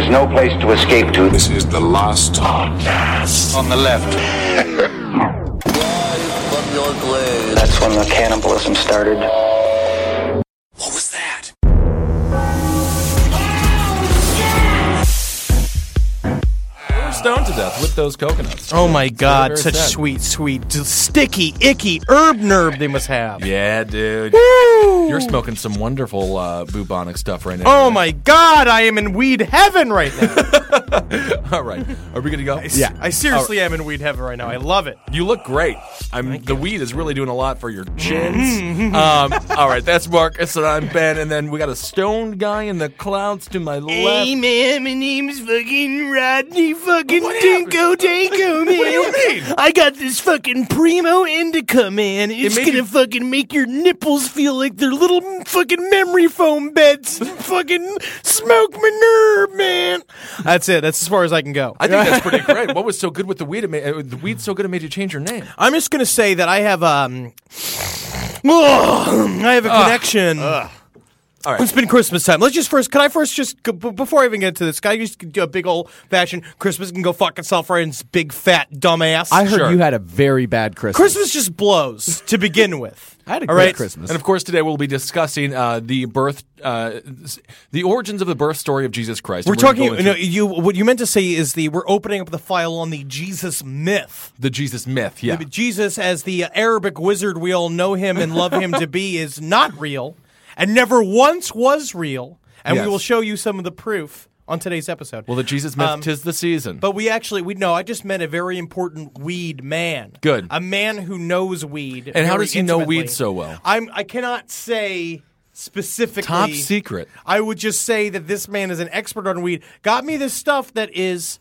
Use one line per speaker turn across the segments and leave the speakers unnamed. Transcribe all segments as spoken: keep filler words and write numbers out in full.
There's no place to escape to.
This is the last podcast.
On the left.
That's when the cannibalism started.
What was that?
Stoned to death with those coconuts.
Oh my God,
very
such
sad.
sweet, sweet, d- sticky, icky herb nerve they must have.
Yeah, dude.
Woo!
You're smoking some wonderful uh, bubonic stuff right now.
Oh my God, I am in weed heaven right now.
All right. Are we good to go?
Yeah, I seriously am in weed heaven right now. I love it.
You look great. I'm the weed is really doing a lot for your chins. um, all right, that's Marcus and I'm Ben, and then we got a stoned guy in the clouds to my left.
Hey man, my name's fucking Rodney fucking
What
Dinko Danko, man.
What do you mean?
I got this fucking primo indica, man. It's
made
gonna
you-
fucking make your nipples feel like they're little fucking memory foam beds. fucking smoke my nerve, man. That's it. That's as far as I can go.
I think that's pretty great. What was so good with the weed? It made, uh, the weed's so good it made you change your name.
I'm just gonna say that I have um, I have a connection.
All right.
It's been Christmas time. Let's just first. Can I first just go, b- before I even get to this? Can I just do a big old fashioned Christmas and go fuck itself right in this big fat dumbass?
I heard
Sure.
you had a very bad Christmas.
Christmas just blows to begin with.
I had a
All
great
right?
Christmas.
And of course, today we'll be discussing uh, the birth, uh, the origins of the birth story of Jesus Christ.
We're
And gonna
talking.
go into
No, you. What you meant to say is the. We're opening up the file on the Jesus myth.
the Jesus myth. Yeah.
Jesus, as the Arabic wizard we all know him and love him to be, is not real and never once was real. And
Yes.
we will show you some of the proof on today's episode.
Well, the Jesus myth,
Um,
tis the season.
But we actually, we no, I just meant a very important weed man.
Good.
A man who knows weed.
And how
very
does he know
intimately.
weed so well?
I'm, I cannot say specifically.
Top secret.
I would just say that this man is an expert on weed. Got me this stuff that is.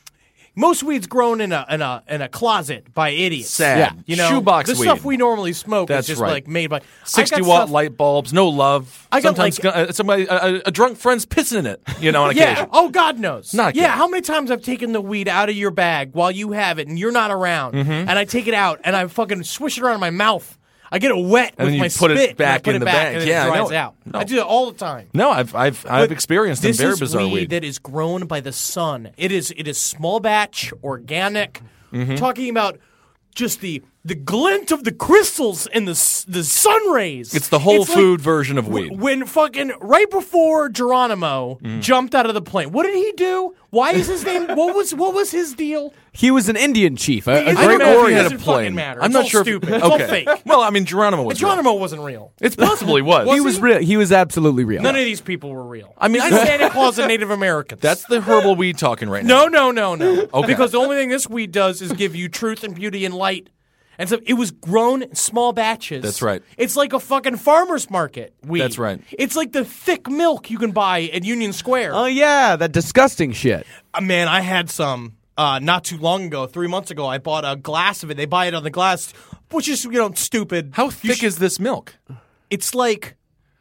Most weed's grown in a in a in a closet by idiots.
Sad.
Yeah.
You know,
Shoebox
the
weed.
stuff we normally smoke
That's
is just
right.
like made by
sixty
I got
watt
stuff-
light bulbs, no love.
I got,
Sometimes
like-
uh, somebody, a, a- a drunk friend's pissing in it, you know, on
Yeah.
occasion.
Oh, God knows.
Not
yeah.
good.
How many times I've taken the weed out of your bag while you have it and you're not around,
Mm-hmm.
and I take it out and I fucking swish it around in my mouth. I get it wet
And
with
then you
my
put it
spit. and I
back
put
in
it
the
back
bag.
And then
Yeah, I
it
know
dries
it.
out.
No.
I do it all the time.
No, I've I've I've
But
experienced some
this
very
is
bizarre
weed,
weed.
that is grown by the sun. It is it is small batch, organic.
Mm-hmm.
Talking about just the the glint of the crystals and the s- the sun rays.
It's the whole
like
food version of weed.
w- When fucking right before Geronimo
Mm.
jumped out of the plane, what did he do? Why is his name? What was what was his deal?
He was an Indian chief, a, a
It doesn't
great
matter. It
warrior.
doesn't fucking matter.
I'm
It's
not
all
sure. if-
stupid. It's all
okay.
fake.
Well, I mean, Geronimo was. real.
Geronimo wasn't real.
It's possibly was.
He was real. He was absolutely real.
None of these people were real.
I mean, I
Even
don't-
Santa Claus and Native Americans.
That's the herbal weed talking right now.
No, no, no, no.
Okay.
Because the only thing this weed does is give you truth and beauty and light. And so it was grown in small batches.
That's right.
It's like a fucking farmer's market weed.
That's right.
It's like the thick milk you can buy at Union Square.
Oh yeah, that disgusting shit.
Uh, man, I had some uh, not too long ago, three months ago. I bought a glass of it. They buy it on the glass, which is, you know, stupid.
How
You
thick
sh-
is this milk?
It's like...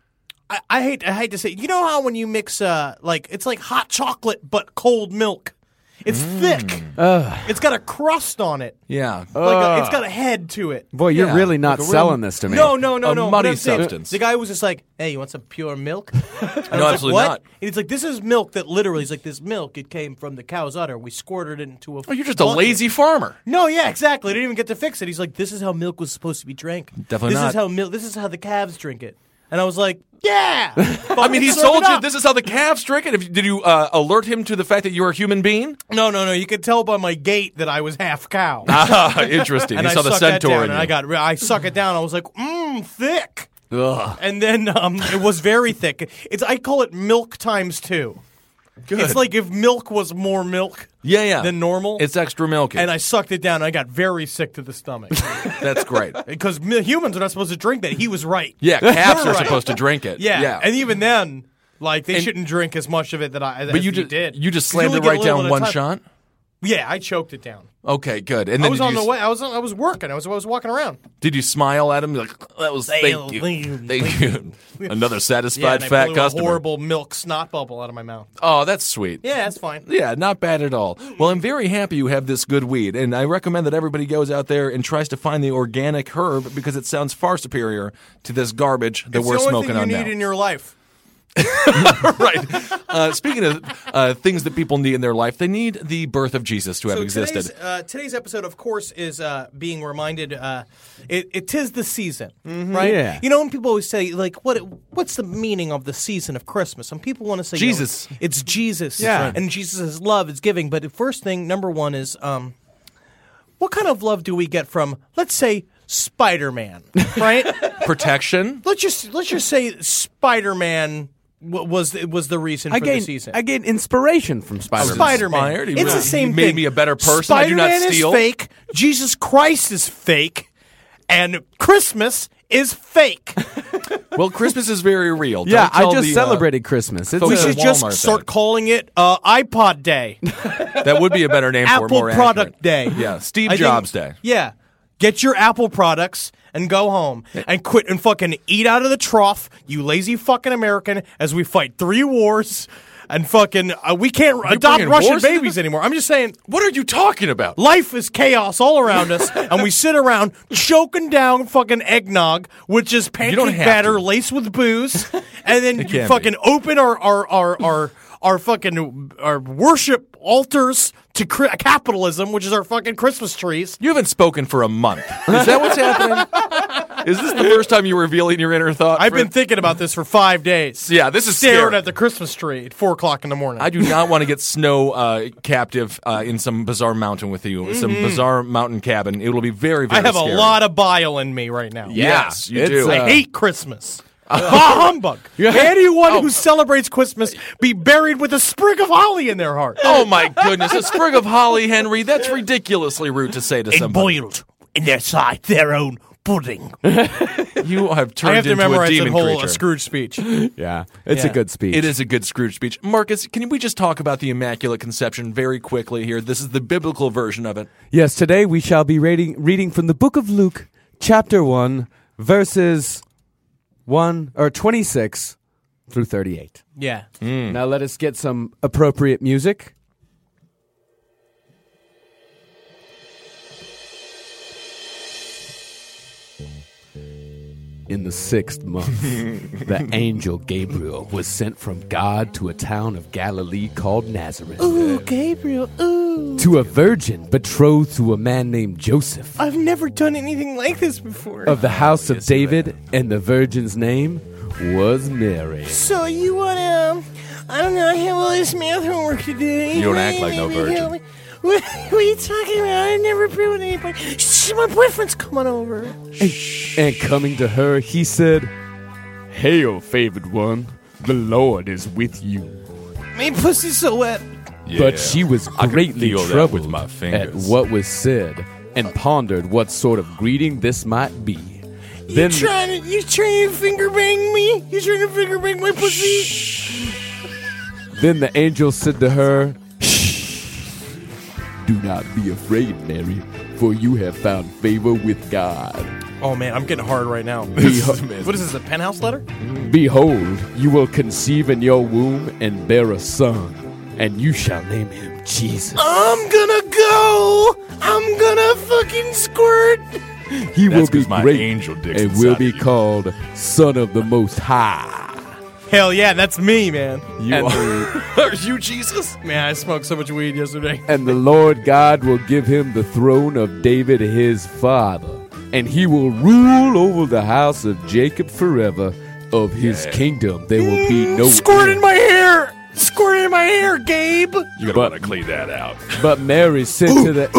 I, I hate I hate to say, you know how when you mix uh like it's like hot chocolate but cold milk. It's
Mm.
thick. It's got a crust on it.
Yeah.
Like a, it's got a head to it.
Boy, you're
Yeah,
really not
like a real-
selling this to me.
No, no, no,
A
no. What
muddy
I'm saying-
substance.
The guy was just like, "Hey, you want some pure milk?" And I was
No,
like,
absolutely
what?
not.
And he's like, "This is milk that literally is like this milk. It came from the cow's udder. We squirted it into a."
Oh, you're just a
bucket."
lazy farmer.
No, yeah, exactly. I didn't even get to fix it. He's like, "This is how milk was supposed to be drank.
Definitely
this
not.
is how milk. This is how the calves drink it." And I was like, "Yeah."
I mean, he
Serve
told
it
you
up.
this is how the calves drink it. If, did you uh, alert him to the fact that you're a human being?
No, no, no. You could tell by my gait that I was half cow.
Ah, interesting.
and
he
I
saw the
sucked that
centaur
down,
in
and
you.
I got, re- I suck it down. I was like, mmm, thick.
Ugh.
And then um, it was very thick. It's I call it milk times two.
Good.
It's like if milk was more milk
yeah, yeah.
than normal.
It's extra milky.
and I sucked it down. And I got very sick to the stomach
That's great.
because mi- humans are not supposed to drink that. He was right.
Yeah, calves
You're
are
right.
supposed to drink it.
Yeah.
yeah.
And even then, like they
And-
shouldn't drink as much of it that I.
but
as
you
he
just
did.
you just
'Cause you
slammed
only
it
get a
right
little
down
at a
one
time.
shot.
Yeah, I choked it down.
Okay, good. And then
I was
did
on
you
the
s-
way. I was on, I was working. I was I was walking around.
Did you smile at him like that was thank
Thank
you,
you.
thank you, another
Yeah,
satisfied
and I
fat
blew
customer?
a horrible milk snot bubble out of my mouth.
Oh, that's sweet.
Yeah, that's fine.
Yeah, not bad at all. Well, I'm very happy you have this good weed, and I recommend that everybody goes out there and tries to find the organic herb because it sounds far superior to this garbage that
It's
we're
the only
smoking
thing you
on
need
now.
in your life.
right. Uh, speaking of uh, things that people need in their life, they need the birth of Jesus to have
So
existed.
Today's, uh, today's episode, of course, is uh, being reminded. Uh, it, it is the season, right?
Yeah.
You know, when people always say, like, what? What's the meaning of the season of Christmas? Some people want to say, you know,
Jesus.
it's Jesus,
Yeah.
and Jesus' love is giving. But the first thing, number one, is um, what kind of love do we get from, let's say, Spider-Man, right?
Protection.
let's just let's just say Spider-Man w- was was the reason
I
for the
gained,
season.
I gained inspiration from Spider-Man.
Spider-Man.
Inspired. He
It's
was-
the same
he made
thing.
me a better person. I do not
Spider-Man
steal.
is fake. Jesus Christ is fake. And Christmas is fake.
Well, Christmas is very real. Don't
Yeah, I
tell
just
the, uh,
celebrated Christmas. It's
folks
We
at
a-
should just
Walmart
start
thing.
calling it uh, iPod Day.
that would be a better name for it.
Apple
More
Product
accurate.
Day.
Yeah, Steve
I think-
Jobs Day.
Yeah. Get your Apple products and go home and quit and fucking eat out of the trough, you lazy fucking American, as we fight three wars and fucking uh, we can't adopt
bringing
Russian
wars into
babies anymore. I'm just saying,
What are you talking about?
life is chaos all around us, and we sit around choking down fucking eggnog, which is
don't
pancake
have
batter
to.
laced with booze, and then
It can
fucking open our our our our, our fucking our worship altars to cri- capitalism, which is our fucking Christmas trees.
You haven't spoken for a month. Is that what's happening? Is this the first time you're revealing your inner thought?
I've been
Fred?
thinking about this for five days.
Yeah, this is
Staring
scary.
at the Christmas tree at four o'clock in the morning.
I do not want to get snow uh, captive uh, in some bizarre mountain with you, some bizarre mountain cabin. It will be very, very
I have
scary.
a lot of bile in me right now.
Yes, you
It's,
do.
uh,
I hate Christmas. Bah humbug. Anyone
Oh.
who celebrates Christmas be buried with a sprig of holly in their heart.
Oh my goodness, a sprig of holly, Henry. That's ridiculously rude to say to
And
somebody.
boiled in their sight their own pudding.
You have turned
I have to
into a
memorize that
demon
whole uh,
creature.
Scrooge speech.
yeah, it's
Yeah.
a good speech.
It is a good Scrooge speech. Marcus, can we just talk about the Immaculate Conception very quickly here? This is the biblical version of it.
Yes, today we shall be reading, reading from the book of Luke, chapter one, verses one or twenty-six through thirty-eight.
Yeah.
Now let us get some appropriate music. In the sixth month, the angel Gabriel was sent from God to a town of Galilee called Nazareth.
Ooh, Gabriel, ooh.
To a virgin betrothed to a man named Joseph
I've never done anything like this before.
of the house of David, and the virgin's name was Mary.
So you wanna, I don't know, I have all this math homework to do.
You don't act like no virgin.
What, what are you talking about? I never been with anybody. Shh, my boyfriend's coming over.
And, and coming to her, he said, "Hail, favored one, the Lord is with you."
My pussy's so wet.
But she was
can
greatly
feel that
troubled
with my
at
fingers.
what was said, and pondered what sort of greeting this might be.
You
Then
trying to, you trying to finger bang me? You trying to finger bang my pussy?
Then the angel said to her, "Shh, do not be afraid, Mary, for you have found favor with God.
Oh man, I'm getting hard right now.
Beho-
What is this, a penthouse letter?
Behold, you will conceive in your womb and bear a son, and you shall name him Jesus.
I'm gonna go. I'm gonna fucking squirt.
He will
That's
be
'cause my
great
angel dick's
and will
inside
be
of you.
called Son of the Most High."
Hell yeah, that's me, man.
You
And-
are-
Are you Jesus?
Man, I smoked so much weed yesterday.
And the Lord God will give him the throne of David his father, and he will rule over the house of Jacob forever. Of his
Yeah.
kingdom there will be no
Squirt in
end.
my hair. Squirt in my hair, Gabe.
You're
But-
going to clean that out.
But Mary said to the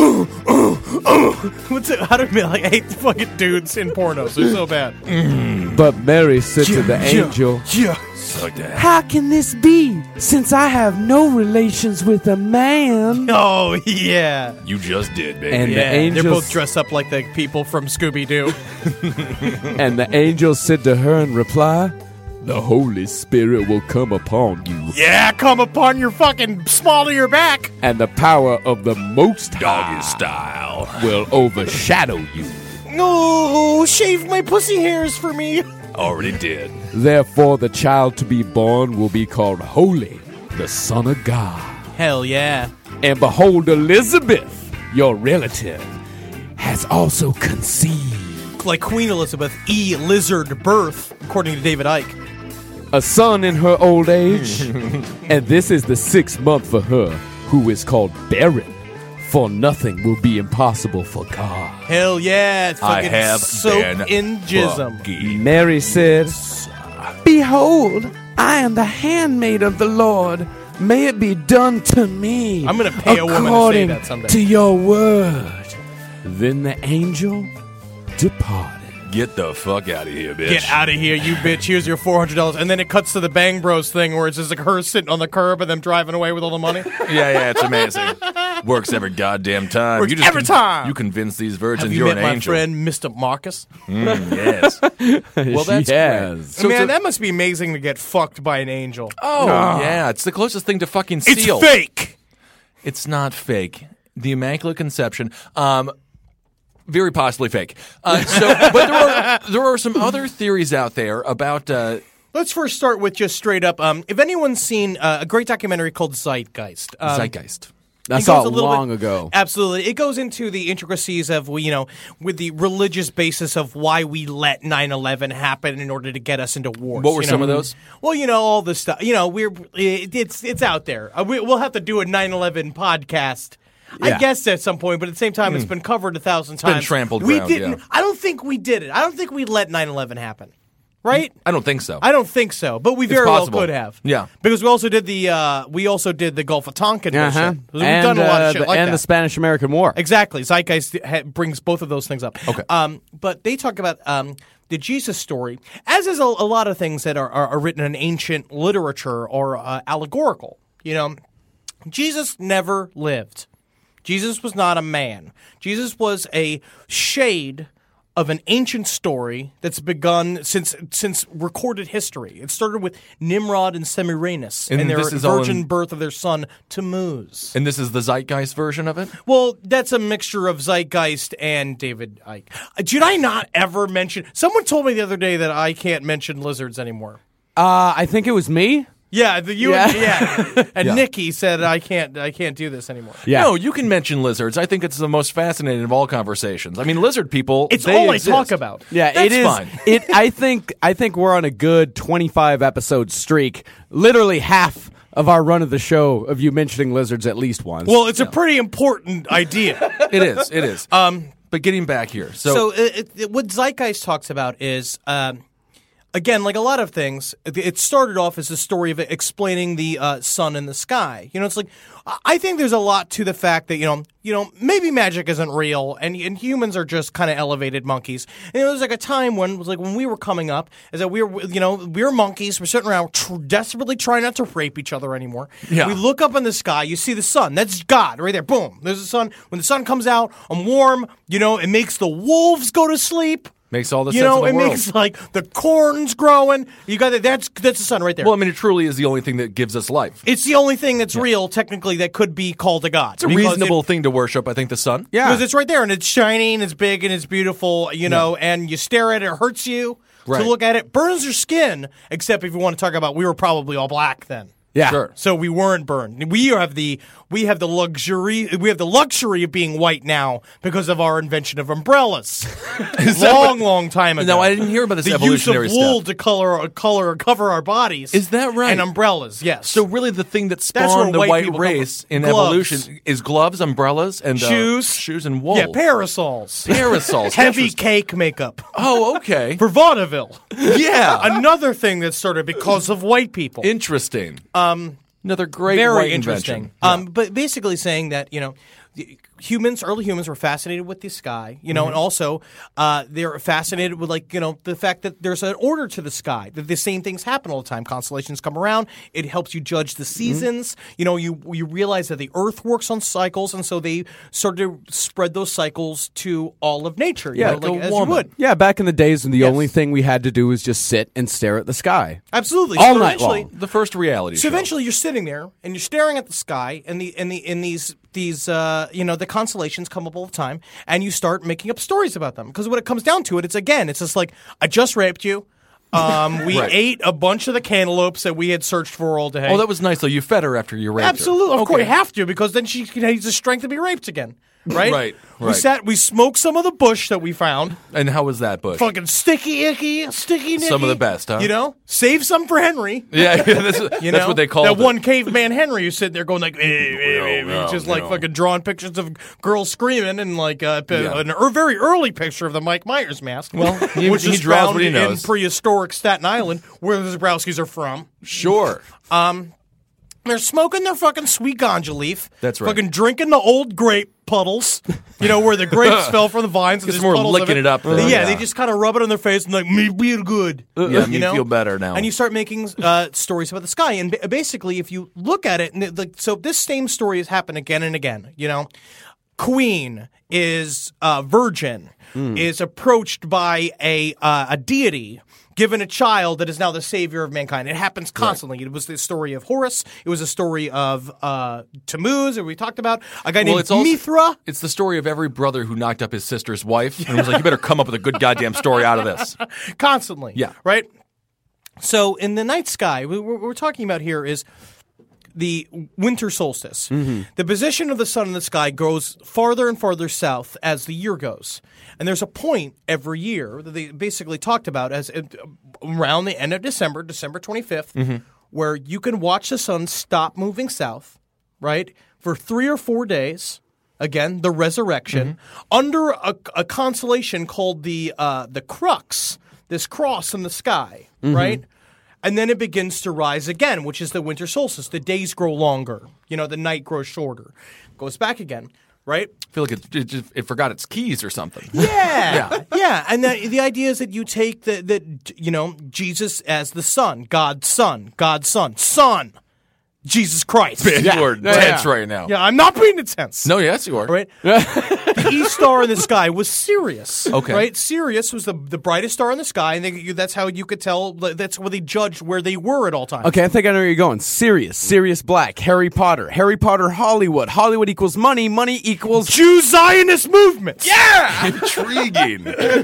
What's it? How do I like? I hate fucking dudes in pornos. They're so bad.
But Mary said to the angel,
Yeah.
Like that.
"How can this be, since I have no relations with a man?"
Oh yeah.
You just did, baby.
And the
Yeah, they're
angels-
both dressed up like the people from Scooby Doo.
And the angel said to her in reply, "The Holy Spirit will come upon you,
Yeah, come upon your fucking small of your back.
and the power of the Most High
Doggy style.
will overshadow you.
No, shave my pussy hairs for me.
Already did.
Therefore, the child to be born will be called Holy, the Son of God.
Hell yeah.
And behold, Elizabeth, your relative, has also conceived."
Like Queen Elizabeth E. Lizard birth, according to David Icke.
a son in her old age. And this is the sixth month for her, who is called barren. For nothing will be impossible for God.
Hell yeah, it's
I
fucking
have
soaked
been
in jism.
fucking-
Mary said, Behold, I am the handmaid of the Lord. May it be done to me.
I'm gonna pay a woman to say
according
that someday.
to your word. Then the angel departed.
Get the fuck out of here, bitch.
Get out of here, you bitch. Here's your four hundred dollars. And then it cuts to the Bang Bros thing where it's just like her sitting on the curb and them driving away with all the money.
Yeah, yeah, it's amazing. Works every goddamn time.
Works
you just
every time.
You convince these virgins
Have you
you're
met
an
my
angel.
friend, Mister Marcus?
Mm, yes. Well, that's
She has.
great. So
Man,
to-
that must be amazing to get fucked by an angel.
oh, yeah. It's the closest thing to fucking
It's
seal.
fake.
It's not fake. The Immaculate Conception, um, very possibly fake. Uh, so, but there are there are some other theories out there about. Uh,
Let's first start with just straight up. Um, if anyone's seen uh, a great documentary called Zeitgeist, um,
Zeitgeist.
I
It
saw
goes
it
a little
long
bit-
ago.
Absolutely. It goes into the intricacies of, you know, with the religious basis of why we let nine eleven happen in order to get us into wars.
What were
you
some
know?
of those?
Well, you know, all this stuff. You know, we're it, it's it's out there. Uh, we, we'll have to do a nine eleven podcast. I
Yeah.
guess at some point, but at the same time, it's been covered a thousand
been
times.
trampled
We
ground,
didn't.
yeah.
I don't think we did it. I don't think we let nine eleven happen. Right?
I don't think so.
I don't think so, but we
It's
very
possible.
well could have.
Yeah.
because we also did the uh, we also did the Gulf of Tonkin.
Uh-huh.
bullshit. We've
and,
done a lot
uh,
of shit
the,
like
and
that.
the Spanish-American War.
Exactly. Zeitgeist ha- brings both of those things up.
Okay.
Um, but they talk about um, the Jesus story, as is a, a lot of things that are, are, are written in ancient literature or uh, allegorical. You know, Jesus never lived. Jesus was not a man. Jesus was a shade of an ancient story that's begun since since recorded history. It started with Nimrod and Semiramis
And
and, their
this is all
virgin
in-
birth of their son Tammuz.
and this is the Zeitgeist version of it?
Well, that's a mixture of Zeitgeist and David Icke. Uh, Did I not ever mention? Someone told me the other day that I can't mention lizards anymore.
Uh, I think it was me.
Yeah, the, you
Yeah.
and yeah, and
Yeah.
Nikki said I can't. I can't do this anymore.
Yeah.
No, you can mention lizards. I think it's the most fascinating of all conversations. I mean, lizard people.
It's
they
all
exist.
I talk about.
Yeah,
That's
it is.
fine.
It. I think. I think we're on a good twenty-five episode streak. Literally half of our run of the show of you mentioning lizards at least once.
Well, it's a pretty important idea.
It is. It is. Um, but getting back here, so,
So, it, it, what Zeitgeist talks about is, um, again, like a lot of things, it- it started off as a story of explaining the uh, sun in the sky. You know, it's like I- I think there's a lot to the fact that you know, you know, maybe magic isn't real, and and humans are just kind of elevated monkeys. And there was like a time when it was like when we were coming up, is that we were, you know, we were monkeys. We're sitting around tr- desperately trying not to rape each other anymore.
Yeah.
We look up in the sky, you see the sun. That's God right there. Boom. There's the sun. When the sun comes out, I'm warm. You know, it makes the wolves go to sleep.
makes all the
You
sense
know,
in
it
the world.
makes like the corn's growing. You got that. That's that's the sun right there.
Well, I mean, it truly is the only thing that gives us life.
it's the only thing that's real, technically, that could be called a god.
It's a reasonable thing to worship. I think the sun.
yeah.
because it's right there and it's shiny and it's big and it's beautiful. You know, and you stare at it, it hurts you
Right.
to look at it, burns your skin. Except if you want to talk about, we were probably all black then.
yeah.
Sure.
So we weren't burned. We have the we have the luxury we have the luxury of being white now because of our invention of umbrellas. long, long time ago.
No, I didn't hear about this
the
evolutionary
use of wool
step.
to color color or cover our bodies.
Is that right?
And umbrellas, yes.
So really, the thing that
That's where
spawned the
white
white
people come
race
from.
in
Gloves.
evolution is gloves, umbrellas, and uh,
Shoes.
shoes, and wool.
yeah, parasols,
Parasols.
heavy
Interesting.
cake makeup
Oh, okay.
for vaudeville.
yeah.
Another thing that started because of white people.
Interesting. Um, Another great
Very
white
interesting.
invention.
Um, but basically saying that you know, the humans, early humans, were fascinated with the sky. You know, and also uh, they're fascinated with like you know the fact that there's an order to the sky. That the same things happen all the time. Constellations come around. It helps you judge the seasons. You know, you you realize that the Earth works on cycles, and so they started to spread those cycles to all of nature. You
Yeah,
know,
like
like
a
as you
woman.
would.
Yeah, back in the days when the
Yes.
only thing we had to do was just sit and stare at the sky.
Absolutely.
All
So
night
eventually-
long.
The first reality
So
show.
eventually, you're sitting there and you're staring at the sky, and the and the in these these uh, you know the constellations come up all the time, and you start making up stories about them. Because when it comes down to it, it's again, it's just like I just raped you. Um, we
Right.
ate a bunch of the cantaloupes that we had searched for all day.
Oh, that was nice though. You fed her after you raped her.
absolutely. Of
Okay.
course, you have to because then she needs the strength to be raped again. right?
Right,
We
right.
sat, we smoked some of the bush that we found.
And how was that, Bush?
Fucking sticky icky, sticky nicky.
Some of the best, huh?
You know? Save some for Henry.
Yeah, yeah that's,
You
that's
know?
what they call
that
it.
one caveman Henry who's sitting there going like, eh, eh, eh,
no,
just like
no.
fucking drawing pictures of girls screaming and like uh, p-
Yeah.
an er, very early picture of the Mike Myers mask.
Well, he-
which
he
is
draws
found
what he
in
knows.
prehistoric Staten Island, where the Zabrowskis are from.
Sure.
They're smoking their fucking sweet ganja leaf.
That's right.
Fucking drinking the old grape puddles, you know, where the grapes fell from the vines. And
It's
there's
more
puddles of
licking it up
They-
there,
yeah,
yeah.
they just kind of rub it on their face and like, me feel good.
Yeah,
you
me
know?
feel better now.
And you start making uh, stories about the sky. And ba- basically, if you look at it, and it, like, so this same story has happened again and again, you know? Queen is uh, virgin, is approached by a uh, a deity, given a child that is now the savior of mankind. It happens constantly. It was the story of Horus. It was a story of uh, Tammuz, that we talked about. A guy
Well,
named
it's also,
Mithra.
It's the story of every brother who knocked up his sister's wife and was like, you better come up with a good goddamn story out of this.
Constantly.
Yeah.
Right? So in the night sky, what we're, we're talking about here is the winter solstice.
Mm-hmm.
The position of the sun in the sky goes farther and farther south as the year goes. And there's a point every year that they basically talked about as uh, around the end of December, December twenty-fifth,
Mm-hmm.
where you can watch the sun stop moving south, right, for three or four days. Again, the resurrection,
Mm-hmm.
under a, a constellation called the uh, the Crux, this cross in the sky,
Mm-hmm.
right? And then it begins to rise again, which is the winter solstice. The days grow longer. You know, the night grows shorter. Goes back again, right?
I feel like it, it, just, it forgot its keys or something.
Yeah, yeah. And the, the idea is that you take the, the, you know, Jesus as the Son, God's Son, God's Son, Son, Jesus Christ.
Man, you are
Yeah,
tense
yeah.
right now.
Yeah, I'm not being intense.
No, yes, you are.
Right? The East star in the sky was Sirius.
Okay.
Right? Sirius was the, the brightest star in the sky, and they, you, that's how you could tell, that's where they judged where they were at all times.
Okay, I think I know where you're going. Sirius, Sirius Black, Harry Potter, Harry Potter, Hollywood. Hollywood equals money, money equals.
Jew Zionist movements.
Yeah! Intriguing.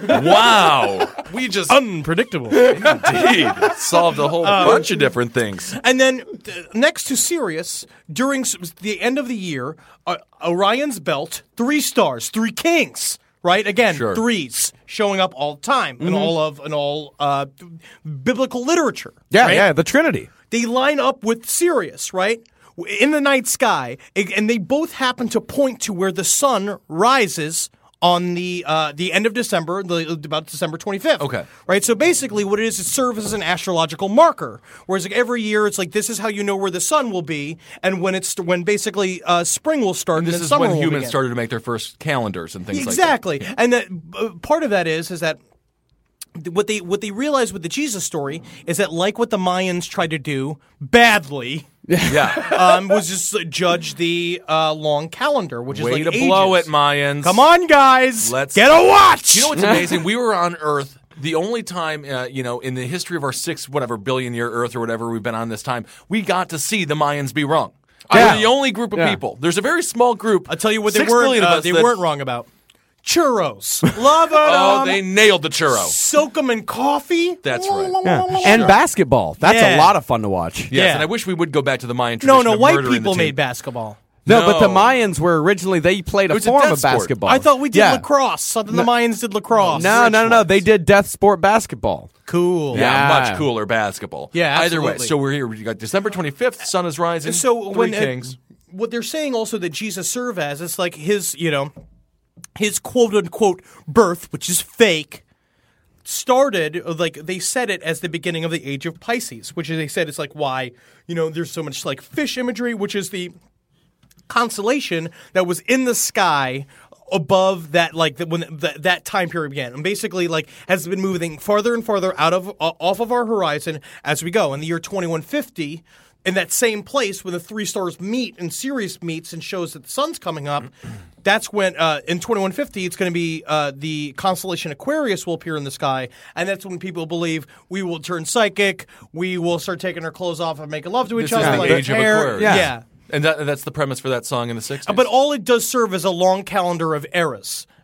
Wow. We just
Unpredictable.
indeed solved a whole
Um,
bunch of different things.
And then uh, next to Sirius, during s- the end of the year, uh, Orion's belt, three stars, three kings. Right again,
Sure.
threes showing up all the time in all of in all uh, biblical literature.
Yeah,
right?
yeah, the Trinity.
They line up with Sirius, right? In the night sky, and they both happen to point to where the sun rises on the uh, the end of December, the, about December twenty-fifth.
Okay.
Right? So basically what it is, it serves as an astrological marker. Whereas like every year it's like this is how you know where the sun will be, and when it's when basically uh, spring will start and,
This
then
is
summer
when
will
humans
begin.
started to make their first calendars and things
Exactly. And that uh, part of that is is that what they what they realized with the Jesus story is that like what the Mayans tried to do badly
like that. Yeah.
um, was just judge the uh, long calendar, which is
Way
like
to blow it,
ages.
Mayans.
Come on, guys,
Let's-
get a watch.
You know what's amazing? We were on Earth the only time, uh, you know, in the history of our six, whatever, billion year Earth or whatever we've been on this time, we got to see the Mayans be wrong.
Yeah.
We're the only group of
Yeah.
people. There's a very small group.
I'll tell you what they
six
weren't
billion of
uh,
us
they
that-
weren't wrong about. Churros, love it.
Oh,
um,
they nailed the churro.
soak them in coffee.
That's right.
Yeah. And basketball. That's
Yeah.
a lot of fun to watch.
Yes,
Yeah.
and I wish we would go back to the Mayan
No,
tradition
no,
of
white
murdering the
people
team.
made basketball.
No, but the
No.
Mayans were originally, they played a
was a
form
death
of
sport.
basketball.
I thought we did
Yeah.
lacrosse. I thought the Mayans did lacrosse.
No, no, no, no.
ones.
They did death sport basketball.
Cool.
Yeah,
Yeah.
much cooler basketball.
Yeah,
Either way,
absolutely.
so we're here. We got December twenty-fifth, sun is rising.
So
three
when uh,
kings.
what they're saying also that Jesus served as, it's like his, you know, his quote unquote birth, which is fake, started like they said it as the beginning of the age of Pisces, which is they said it's like why, you know, there's so much like fish imagery, which is the constellation that was in the sky above that like the, when the, that time period began, and basically like has been moving farther and farther out of uh, off of our horizon as we go. In the year twenty-one fifty, in that same place where the three stars meet and Sirius meets and shows that the sun's coming up, that's when uh, in twenty-one fifty it's going to be uh, the constellation Aquarius will appear in the sky, and that's when people believe we will turn psychic, we will start taking our clothes off and making love to each
This is
other,
the
like
age of
hair.
Aquarius.
Yeah.
yeah.
And that, that's the premise for that song in the sixties.
But all it does serve as a long calendar of eras.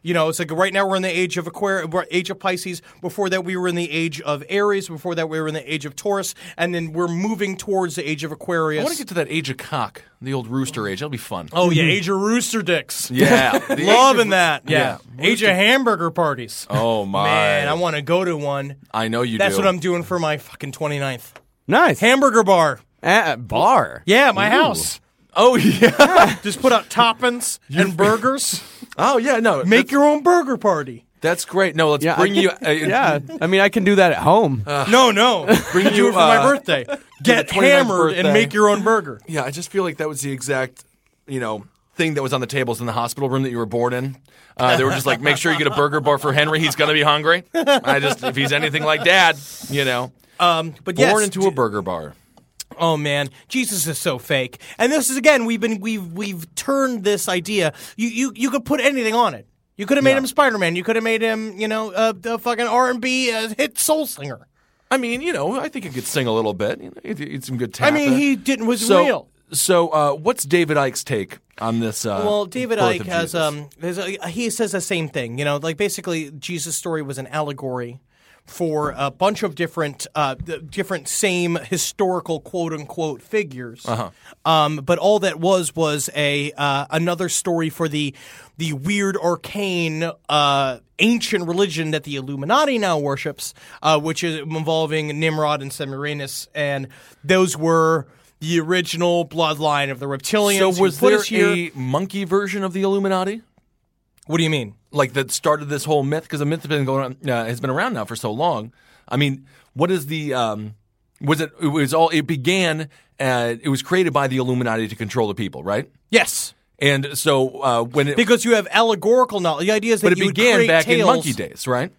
You know, it's like right now we're in the age of Aquarius, age of Pisces. Before that, we were in the age of Aries. Before that, we were in the age of Taurus, and then we're moving towards the age of Aquarius.
I want to get to that age of cock, the old rooster age. That'll be fun.
Oh yeah, age of rooster dicks.
Yeah, The age
Loving
of-
that. Yeah,
yeah.
age of hamburger parties.
Oh my,
Man, I want to go to one.
I know you
That's
do.
what I'm doing for my fucking twenty-ninth.
Nice.
Hamburger bar.
Uh, bar.
Yeah, my house.
Oh yeah.
Just put out toppings and burgers.
Oh yeah. No,
Make
that's,
your own burger party.
that's great. No, let's
Yeah,
bring
I
you.
can-
Uh,
yeah, I mean, I can do that at home.
No, no. Bring
you,
you it for
uh,
my birthday. Get
twenty-ninth
hammered and
birthday.
make your own burger.
Yeah, I just feel like that was the exact, you know, thing that was on the tables in the hospital room that you were born in. Uh, they were just like, make sure you get a burger bar for Henry. He's gonna be hungry. I just, if he's anything like Dad, you know,
Um, but
born
yes,
into a burger bar.
Oh man, Jesus is so fake. And this is again, we've been we've we've turned this idea. You you you could put anything on it. You could have made
Yeah.
him Spider-Man. You could have made him, you know, uh, a fucking R and B uh, hit soul singer.
I mean, you know, I think he could sing a little bit. You know, he did some good
I
tap.
mean, he didn't was
so,
real.
So, uh, what's David Icke's take on this? Uh,
Well, David
birth
Icke
of
has
Jesus?
um, there's a, he says the same thing. You know, like basically, Jesus' story was an allegory for a bunch of different, uh, th- different same historical quote unquote figures. Uh-huh. Um, but all that was was a uh, another story for the the weird arcane uh, ancient religion that the Illuminati now worships, uh, which is involving Nimrod and Semiramis, and those were the original bloodline of the reptilians.
So,
who
was
put
there
us here.
a monkey version of the Illuminati?
What do you mean?
Like that started this whole myth, because the myth has been going on, uh, has been around now for so long. I mean, what is the um, was it? It was all. It began. Uh, it was created by the Illuminati to control the people, right?
Yes.
And so uh, when it,
Because you have allegorical knowledge. The idea is that
but it
you would
began
create
back in
tales-
monkey days, right?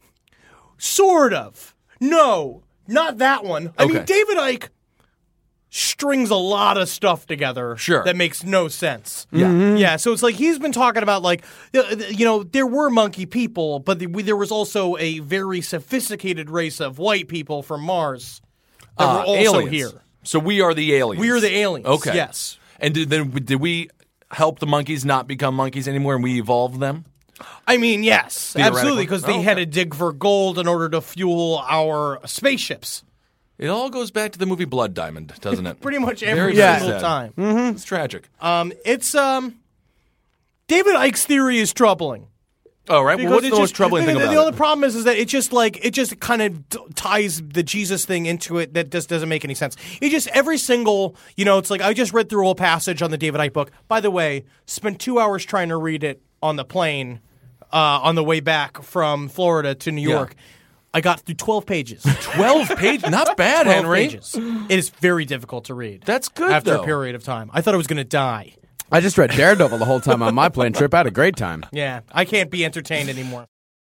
Sort of. No, not that one. I mean,
Okay.
David Icke strings a lot of stuff together
Sure.
that makes no sense.
Yeah.
Yeah, so it's like he's been talking about like, uh, you know, there were monkey people, but the, there was also a very sophisticated race of white people from Mars that
Uh,
were also
aliens.
here.
So we are the aliens.
We are the aliens.
Okay.
Yes.
And did then did we help the monkeys not become monkeys anymore, and we evolved them?
I mean, yes,
Theoretically.
absolutely, because they
Oh,
had
okay.
to dig for gold in order to fuel our spaceships.
It all goes back to the movie Blood Diamond, doesn't it?
Pretty much
Very
every
sad.
single time.
It's tragic.
Um, it's um, David Icke's theory is troubling.
All right. Well,
Because
what's
it
the most
just-
troubling
the,
thing
the,
about
the
it?
only problem is, is that it just like it just kind of d- ties the Jesus thing into it. That just doesn't make any sense. It just every single you know, it's like I just read through a whole passage on the David Icke book. By the way, spent two hours trying to read it on the plane uh, on the way back from Florida to New
Yeah.
York. I got through twelve pages.
Twelve pages, not bad,
twelve
Henry.
pages. It is very difficult to read.
That's good,
after
though.
a period of time. I thought I was going to die.
I just read Daredevil the whole time on my plane trip. I had a great time.
Yeah, I can't be entertained anymore.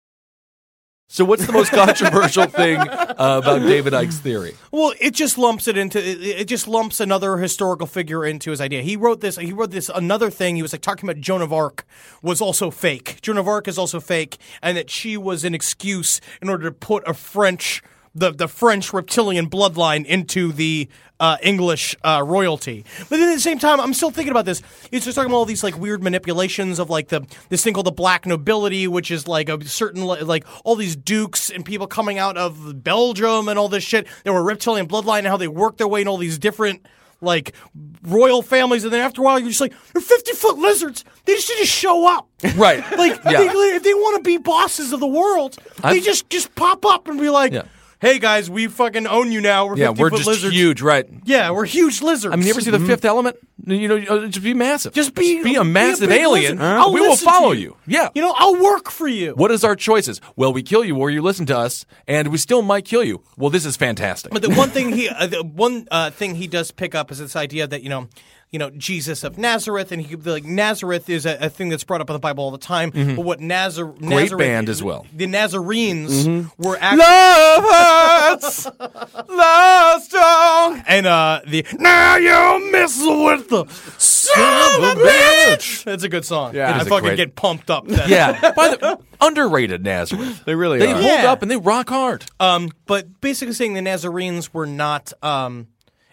So, what's the most controversial thing uh, about David Icke's theory?
Well, it just lumps it into it, it just lumps another historical figure into his idea. He wrote this. He wrote this another thing. He was like talking about Joan of Arc was also fake. Joan of Arc is also fake, and that she was an excuse in order to put a French the the French reptilian bloodline into the uh, English uh, royalty. But then at the same time, I'm still thinking about this. He's just talking about all these like weird manipulations of like the this thing called the black nobility, which is like a certain like all these dukes and people coming out of Belgium and all this shit. They were reptilian bloodline and how they worked their way in all these different like royal families, and then after a while you're just like, they're fifty foot lizards. They just need to show up.
Right.
Like
Yeah.
they, if they want to be bosses of the world, they
I've-
just just pop up and be like,
Yeah.
"Hey guys, we fucking own you now. We're
Yeah,
fifty
we're
foot
just
lizards.
huge, right?
Yeah, we're huge lizards.
I mean, you ever see The Fifth Element? You know, uh, just be massive.
Just be,
be a massive
big
alien.
lizard. I'll
we will
listen to
follow you. Yeah.
You know, I'll work for you.
What is our choices? Well, we kill you or you listen to us, and we still might kill you. Well, this is fantastic.
But the one thing he, uh, the one uh, thing he does pick up is this idea that you know, you know, Jesus of Nazareth, and he like Nazareth is a, a thing that's brought up in the Bible all the time. But what Nazar,
Mm-hmm. Great
Nazareth,
band as well.
The Nazarenes
Mm-hmm.
were actually.
Love hurts, love strong.
And uh, the now you're messing with the son of a bitch. That's a good song.
Yeah. It
I
is a
fucking
great-
get pumped up. Then.
yeah. By the underrated Nazareth.
They really
They
are.
hold
Yeah.
up and they rock hard.
Um, but basically saying the Nazarenes were not. Um,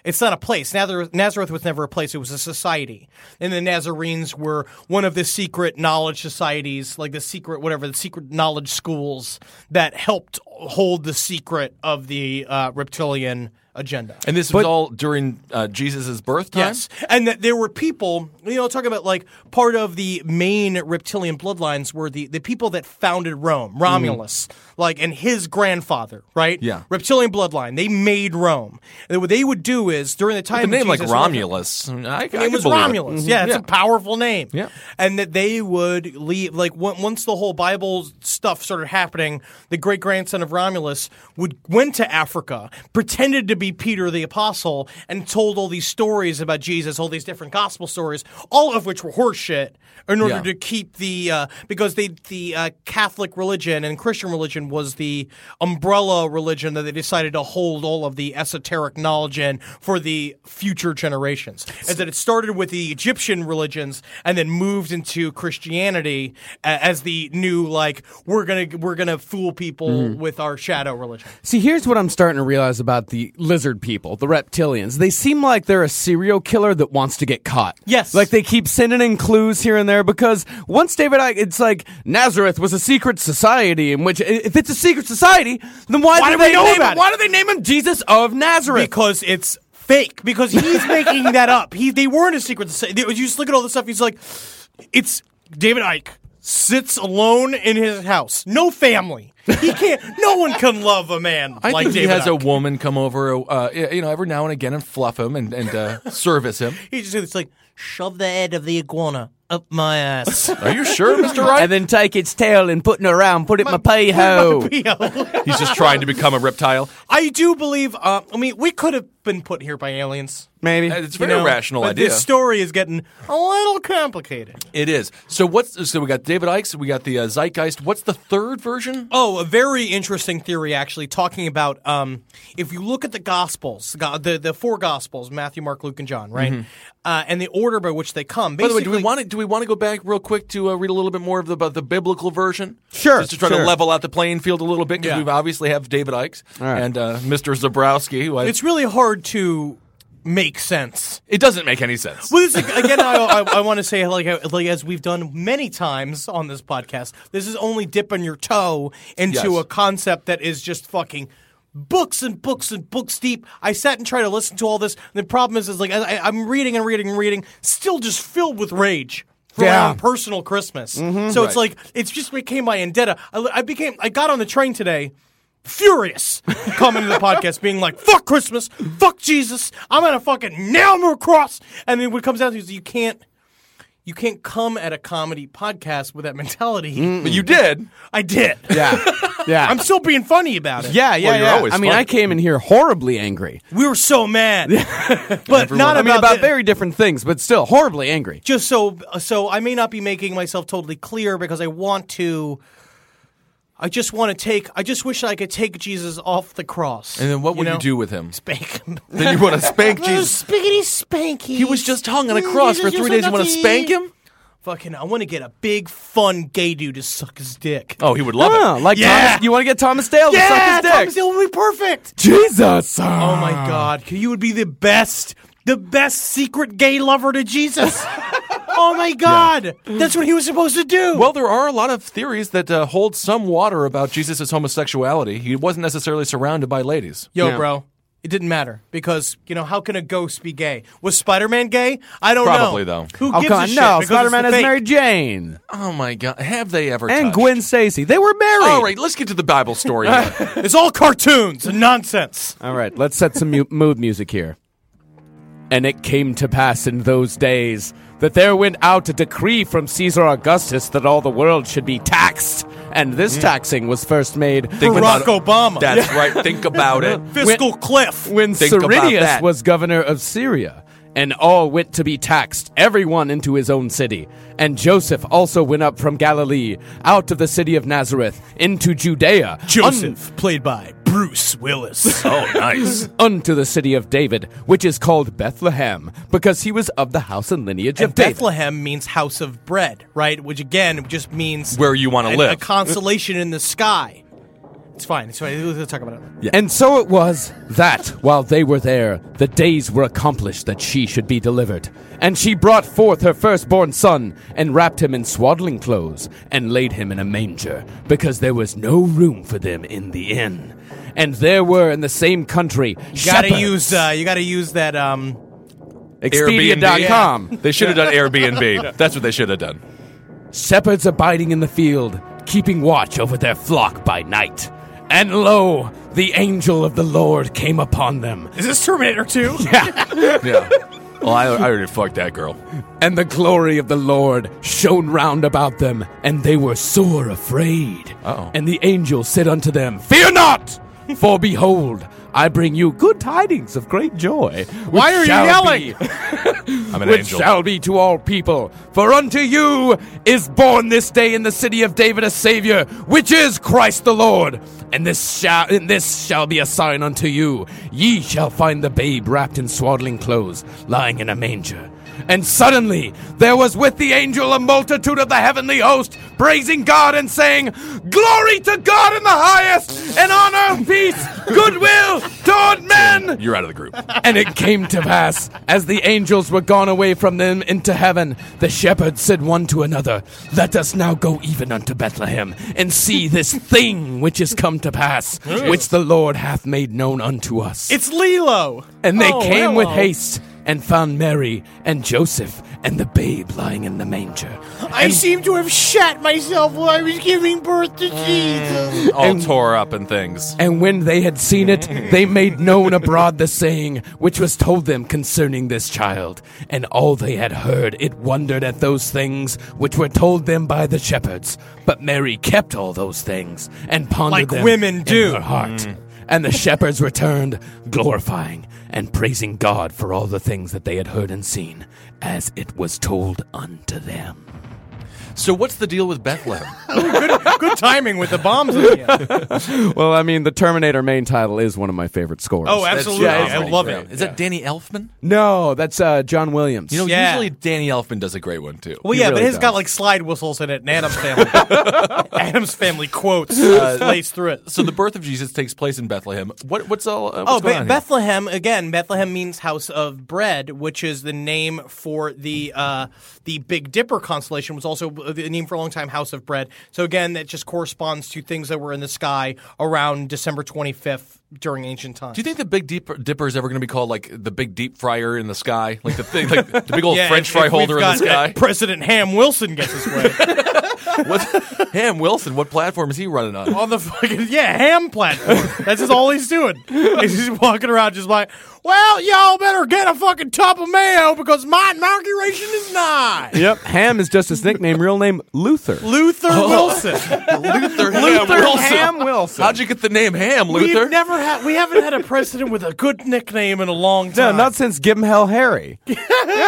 It's not a place. Nazareth, Nazareth was never a place. It was a society. And the Nazarenes were one of the secret knowledge societies, like the secret, whatever, the secret knowledge schools that helped hold the secret of the uh, reptilian agenda.
And this was all during uh, Jesus' birth time?
Yes. And that there were people, you know, talking about like part of the main reptilian bloodlines were the, the people that founded Rome, Romulus, mm. like, and his grandfather, right?
Yeah.
Reptilian bloodline. They made Rome. And what they would do is during the time
With a name like
Jesus
Romulus. I, I
It was
believe
Romulus.
It.
Yeah, it's
yeah.
a powerful name.
Yeah.
And that they would leave, like, w- once the whole Bible stuff started happening, the great grandson of Romulus would went to Africa, pretended to be Peter the Apostle, and told all these stories about Jesus, all these different gospel stories, all of which were horseshit, in order
Yeah.
to keep the uh, because they the uh, Catholic religion and Christian religion was the umbrella religion that they decided to hold all of the esoteric knowledge in for the future generations. Is that it started with the Egyptian religions and then moved into Christianity a- as the new like we're gonna we're gonna fool people
Mm.
with our shadow religion.
See, here's what I'm starting to realize about the lizard people, the reptilians. They seem like they're a serial killer that wants to get caught.
Yes.
Like they keep sending in clues here and there because once David Icke, it's like Nazareth was a secret society in which, if it's a secret society, then why,
Why
do
do we
they
know
name
about
it?
it?
Why do they name him Jesus of Nazareth?
Because it's fake. Because he's making that up. He they weren't a secret society. You just look at all this stuff. He's like, it's David Icke sits alone in his house, no family. He can't. No one can love a man
I
like
think
David
he has
Icke.
a woman come over, uh, you know, every now and again and fluff him and, and uh, service him.
He just it's like shove the head of the iguana up my ass.
Are you sure, Mister Wright?
and then take its tail and putting it around, put it in my pay ho.
He's just trying to become a reptile.
I do believe. Uh, I mean, we could have been put here by aliens.
Maybe.
It's a
You
very
know,
rational
but
idea.
This story is getting a little complicated.
It is. So what's so we got David Icke, we got the uh, Zeitgeist. What's the third version?
Oh, a very interesting theory, actually, talking about um, if you look at the Gospels, the the, the four Gospels, Matthew, Mark, Luke, and John, right, mm-hmm. uh, and the order by which they come.
By the way,
Basically,
do we want to do we want to go back real quick to uh, read a little bit more of the about the biblical version?
Sure,
just to try
sure.
to level out the playing field a little bit because
Yeah.
we obviously have David Icke
right.
and uh, Mister Zabrowski. Who I,
It's really hard to make sense.
it doesn't make any sense.
Well, this is, again, I, I, I want to say, like, like as we've done many times on this podcast, this is only dipping your toe into
Yes.
a concept that is just fucking books and books and books deep. I sat and tried to listen to all this. And the problem is, is like I, I'm reading and reading and reading, still just filled with rage for
Yeah.
my own personal Christmas. So it's like it's just became my vendetta. I, I became. I got on the train today. Furious, coming to the podcast, being like, "Fuck Christmas, fuck Jesus, I'm gonna fucking nail him to a cross." And then what it comes down to is you can't, you can't come at a comedy podcast with that mentality.
But you did.
I did.
Yeah. Yeah.
I'm still being funny about it.
yeah, yeah,
Well, you're
yeah.
always
I mean,
funny.
I came in here horribly angry.
We were so mad, but not
I mean,
about,
about
thi-
very different things, but still horribly angry.
just so. So I may not be making myself totally clear because I want to. I just want to take. I just wish I could take Jesus off the cross.
And then what would you,
know?
do with him?
Spank him.
Then you want to spank Jesus?
Spiggity spanky.
He was just hung on a cross for three days. You want to spank him?
Fucking, I want to get a big, fun gay dude to suck his dick.
Oh, he would love
Oh,
it.
like
Yeah.
Thomas, you want to get Thomas Dale to
yeah,
suck his dick?
Thomas Dale would be perfect.
Jesus.
Oh my God, you would be the best, the best secret gay lover to Jesus. Oh my God, that's what he was supposed to do.
Well, there are a lot of theories that uh, hold some water about Jesus' homosexuality. He wasn't necessarily surrounded by ladies.
yo,
Yeah.
bro, it didn't matter because you know how can a ghost be gay? Was Spider-Man gay? I don't
Probably,
know.
though.
Who
Oh,
gives
come
a
on.
shit?
No,
Because
Spider-Man
it's
has
the
Mary
fake.
Jane.
Oh my God, have they ever?
And
touched?
Gwen Stacy. They were married.
All right, let's get to the Bible story. here.
It's all cartoons and nonsense.
All right, let's set some mu- mood music here. And it came to pass in those days that there went out a decree from Caesar Augustus that all the world should be taxed. And this taxing was first made
Think
Barack
about it.
Obama.
That's right. Think about it.
Fiscal cliff.
when
Think about
Cyrenius
that.
was governor of Syria. And all went to be taxed, everyone into his own city. And Joseph also went up from Galilee, out of the city of Nazareth, into Judea.
Joseph, played by Bruce Willis.
Oh, nice.
un- unto the city of David, which is called Bethlehem, because he was of the house and lineage
And
of David.
Bethlehem means house of bread, right? Which again just means
Where you want to
a,
live.
a constellation in the sky. It's fine. It's fine. We'll talk about it.
Yeah.
And so it was that, while they were there, the days were accomplished that she should be delivered. And she brought forth her firstborn son, and wrapped him in swaddling clothes, and laid him in a manger, because there was no room for them in the inn. And there were in the same country
You gotta
shepherds.
use. Uh, you gotta use that. Um.
Expedia dot com.
They should have done Airbnb. That's what they should have done.
Shepherds abiding in the field, keeping watch over their flock by night. And lo, the angel of the Lord came upon them.
Is this Terminator two?
Yeah. Well, I, I already fucked that girl.
And the glory of the Lord shone round about them, and they were sore afraid.
Uh-oh.
And the angel said unto them, Fear not, for behold, I bring you good tidings of great joy.
Why are you yelling?
I'm an
Which
angel.
shall be to all people. For unto you is born this day in the city of David a Savior, which is Christ the Lord. And this shall and this shall be a sign unto you. Ye shall find the babe wrapped in swaddling clothes, lying in a manger. And suddenly there was with the angel a multitude of the heavenly host, praising God and saying, Glory to God in the highest, and on earth peace, goodwill toward men.
You're out of the group.
And it came to pass, as the angels were gone away from them into heaven, the shepherds said one to another, Let us now go even unto Bethlehem, and see this thing which is come to pass, which the Lord hath made known unto us.
It's Lilo.
And they
Oh,
came with
hello.
haste, and found Mary and Joseph and the babe lying in the manger.
I seem to have shat myself while I was giving birth to Jesus.
All
And-
tore up and things.
And when they had seen it, they made known abroad the saying which was told them concerning this child. And all they had heard, it wondered at those things which were told them by the shepherds. But Mary kept all those things and pondered
Like
them
women
in
do.
her heart. And the shepherds returned, glorifying and praising God for all the things that they had heard and seen, as it was told unto them.
So what's the deal with Bethlehem?
Good timing with the bombs in the end.
Well, I mean, the Terminator main title is one of my favorite scores.
Oh, absolutely.
yeah,
I
it's
love
great.
it.
Is that Danny Elfman?
No, that's uh, John Williams.
You know,
Yeah.
usually Danny Elfman does a great one too.
Well,
He
yeah,
really
but his
does.
got like slide whistles in it and Adam's Family. Adam's Family quotes laced through it.
So the birth of Jesus takes place in Bethlehem. What, what's all? Uh, what's
Oh,
going
Be-
on here?
Bethlehem again. Bethlehem means house of bread, which is the name for the uh, the Big Dipper constellation. Was also the name for a long time, House of Bread. So again, that just corresponds to things that were in the sky around December twenty-fifth during ancient times.
Do you think the Big Deep Dipper is ever going to be called like the Big Deep Fryer in the sky, like the thing, like the big old
Yeah,
French
if-
fry
if
holder
we've
in the
got, uh,
sky?
President Ham Wilson gets his way
What? Ham Wilson, what platform is he running on?
on the fucking yeah Ham platform. That's just all he's doing. He's just walking around, just like, well, y'all better get a fucking tub of mayo because my inauguration is nigh.
Yep, Ham is just his nickname. Real name Luther.
Luther Wilson.
Luther, Ham
Luther
Wilson.
Ham Wilson.
How'd you get the name Ham, Luther?
We've never had. We haven't had a president with a good nickname in a long
No,
time.
not since Give 'em Hell Harry.
Give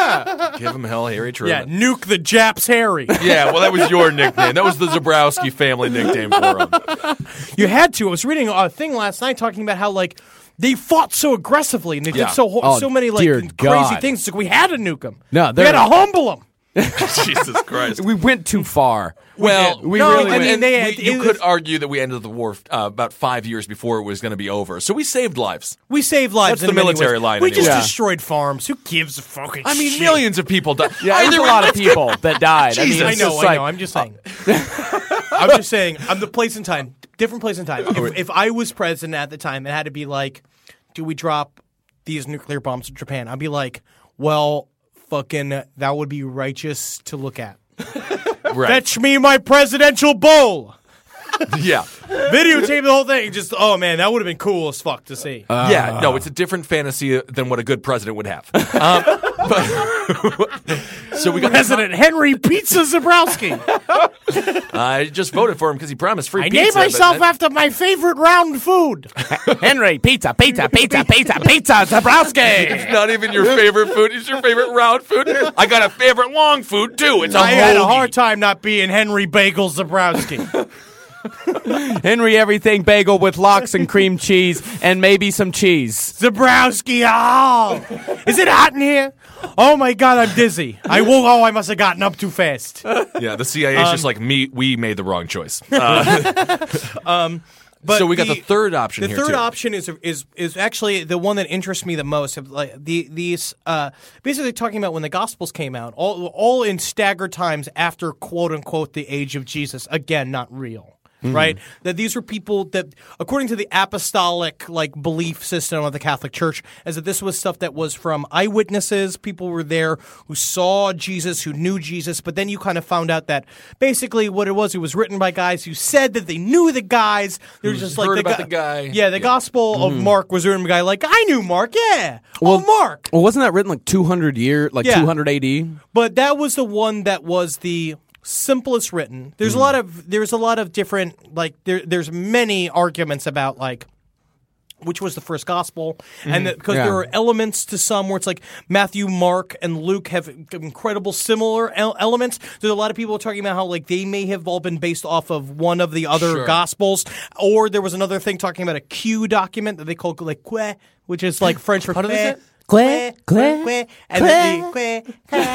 him hell, Harry Truman.
yeah. Nuke the Japs, Harry.
Yeah, well, that was your nickname. That was the Zabrowski family nickname for him.
You had to. I was reading a thing last night talking about how like they fought so aggressively and they
Yeah.
did so ho-
Oh,
so many like
dear
crazy
God.
things. It's like we had to nuke them.
No,
we
they're-
had to humble them.
Jesus Christ.
We went too far.
Well,
We
No,
really
I
went.
mean, they-
we- you
it-
could argue that we ended the war uh, about five years before it was going to be over. So we saved lives.
We saved lives.
That's
in
the
many
military
ways.
line
We
anyway.
just
Yeah.
destroyed farms. Who gives a fucking?
I mean,
shit?
millions of people died.
Yeah, there's a lot of people that died. I mean,
Jesus.
I
it's
know,
just
I
like,
know. I'm just saying. I'm just saying. I'm the place and time, different place and time. If, if I was president at the time, it had to be like, do we drop these nuclear bombs in Japan? I'd be like, well, fucking, that would be righteous to look at.
Right.
Fetch me my presidential bowl.
Yeah.
Videotape the whole thing. Just, oh man, that would have been cool as fuck to see.
yeah, no, it's a different fantasy than what a good president would have. Um, but, so we got
President Henry Pizza Zabrowski.
I just voted for him because he promised free
I
pizza.
named
but
myself
that-
after my favorite round food.
Henry, pizza, pizza, pizza, pizza, pizza, Zabrowski.
It's not even your favorite food. It's your favorite round food. I got a favorite long food, too. It's a
I had a
hoagie.
hard time not being Henry Bagel Zabrowski.
Henry Everything Bagel with lox and cream cheese and maybe some cheese.
Zabrowski, oh! Is it hot in here? Oh my god, I'm dizzy. I will. Oh, I must have gotten up too fast.
Yeah, the C I A is just like, me. we made the wrong choice. Uh,
But
so we got the third option
The
here,
third
too.
option is is is actually the one that interests me the most. Of, Like the these uh, basically talking about when the Gospels came out, all all in staggered times after quote unquote the age of Jesus. Again, not real.
Mm-hmm.
Right? That these were people that, according to the apostolic like belief system of the Catholic Church, is that this was stuff that was from eyewitnesses. People were there who saw Jesus, who knew Jesus. But then you kind of found out that basically what it was, it was written by guys who said that they knew the guys. They were just like
heard
the,
about
gu-
the guy.
Yeah, the Gospel of Mark was written by a guy like I knew Mark. Yeah, oh Mark.
Well, wasn't that written like two hundred year, like
Yeah.
two hundred A D?
But that was the one that was the simplest written. There's a lot of there's a lot of different like there there's many arguments about like which was the first gospel, and that, because
Yeah.
there are elements to some where it's like Matthew, Mark, and Luke have incredible similar el- elements. There's a lot of people talking about how like they may have all been based off of one of the other
Sure.
gospels, or there was another thing talking about a Q document that they call like que, which is like French for
How does
que.
it?
Que,
que,
que, and then the que,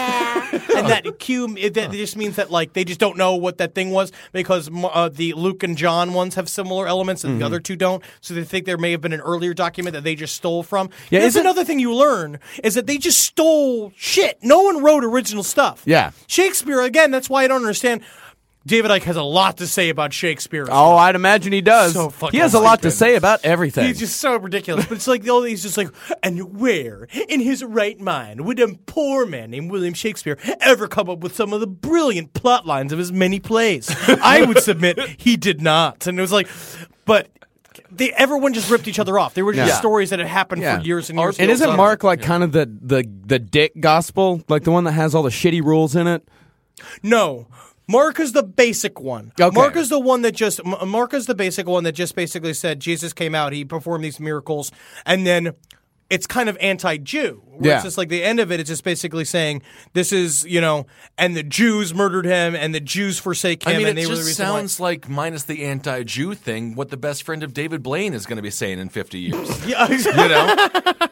que, and that Q it, that just means that like they just don't know what that thing was because uh, the Luke and John ones have similar elements and the other two don't, so they think there may have been an earlier document that they just stole from.
Yeah,
That's
isn't-
another thing you learn is that they just stole shit. No one wrote original stuff.
Yeah.
Shakespeare again. That's why I don't understand. David Icke has a lot to say about Shakespeare.
Oh, I'd imagine he does.
So fucking
he has a lot to
stupid.
say about everything.
He's just so ridiculous. But it's like, oh, he's just like, and where in his right mind would a poor man named William Shakespeare ever come up with some of the brilliant plot lines of his many plays? I would submit he did not. And it was like, but they everyone just ripped each other off. They were just
Yeah.
stories that had happened
Yeah.
for years and years.
and isn't
Mark-
Mark like kind of the, the, the dick gospel? Like the one that has all the shitty rules in it?
No. Mark is the basic one.
Okay.
Mark is the one that just M- Mark is the basic one that just basically said Jesus came out, he performed these miracles, and then it's kind of anti-Jew. Where
Yeah.
It's just like the end of it, it's just basically saying this is, you know, and the Jews murdered him, and the Jews forsake him,
I mean,
and
it
they were the
just
reason why-
sounds like, minus the anti-Jew thing, what the best friend of David Blaine is going to be saying in fifty years.
Yeah,
You know?